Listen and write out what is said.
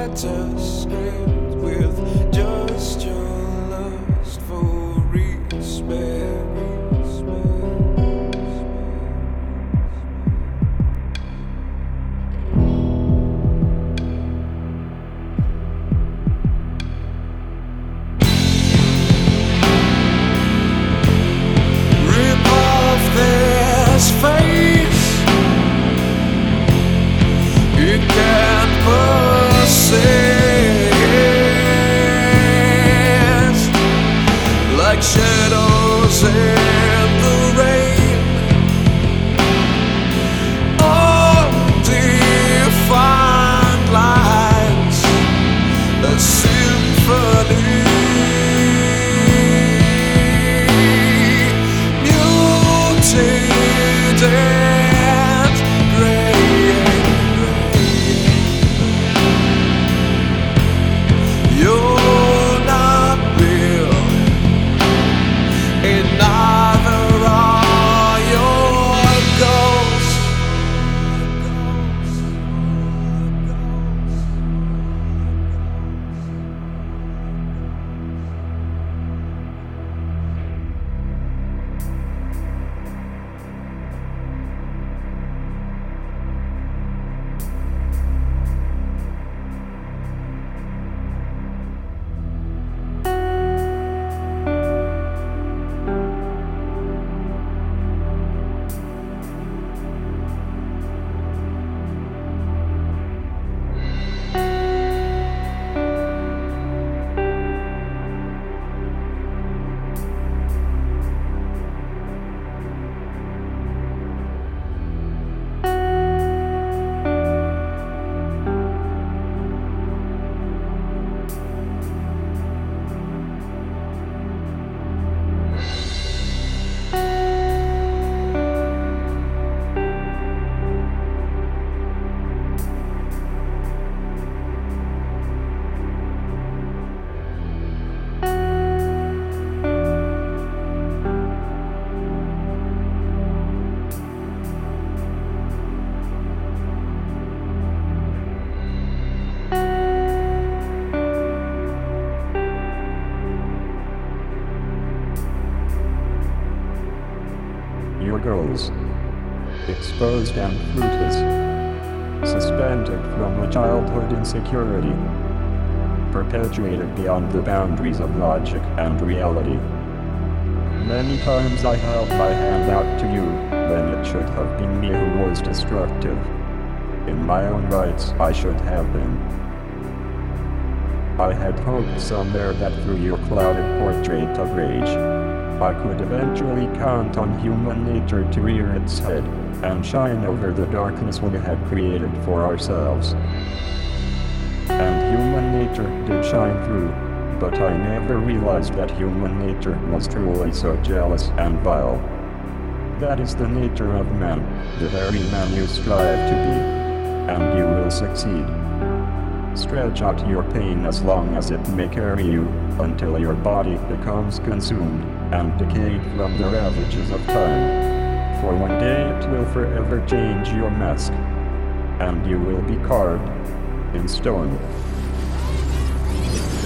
write a script with just your lust for respect. Rip off this face, it can't persist like shadows in the rain. Undefined lines, a symphony. Mutated and graying. You're not real, and neither are your ghosts. Your goals, exposed and fruitless, suspended from a childhood insecurity, perpetuated beyond the boundaries of logic and reality. Many times I held my hand out to you, when it should have been me who was destructive. In my own rights, I should have been. I had hoped somewhere that through your clouded portrait of rage, I could eventually count on human nature to rear its head and shine over the darkness we had created for ourselves. And human nature did shine through, but I never realized that human nature was truly so jealous and vile. That is the nature of man, the very man you strive to be, and you will succeed. Stretch out your pain as long as it may carry you, until your body becomes consumed and decayed from the ravages of time. For one day it will forever change your mask, and you will be carved in stone.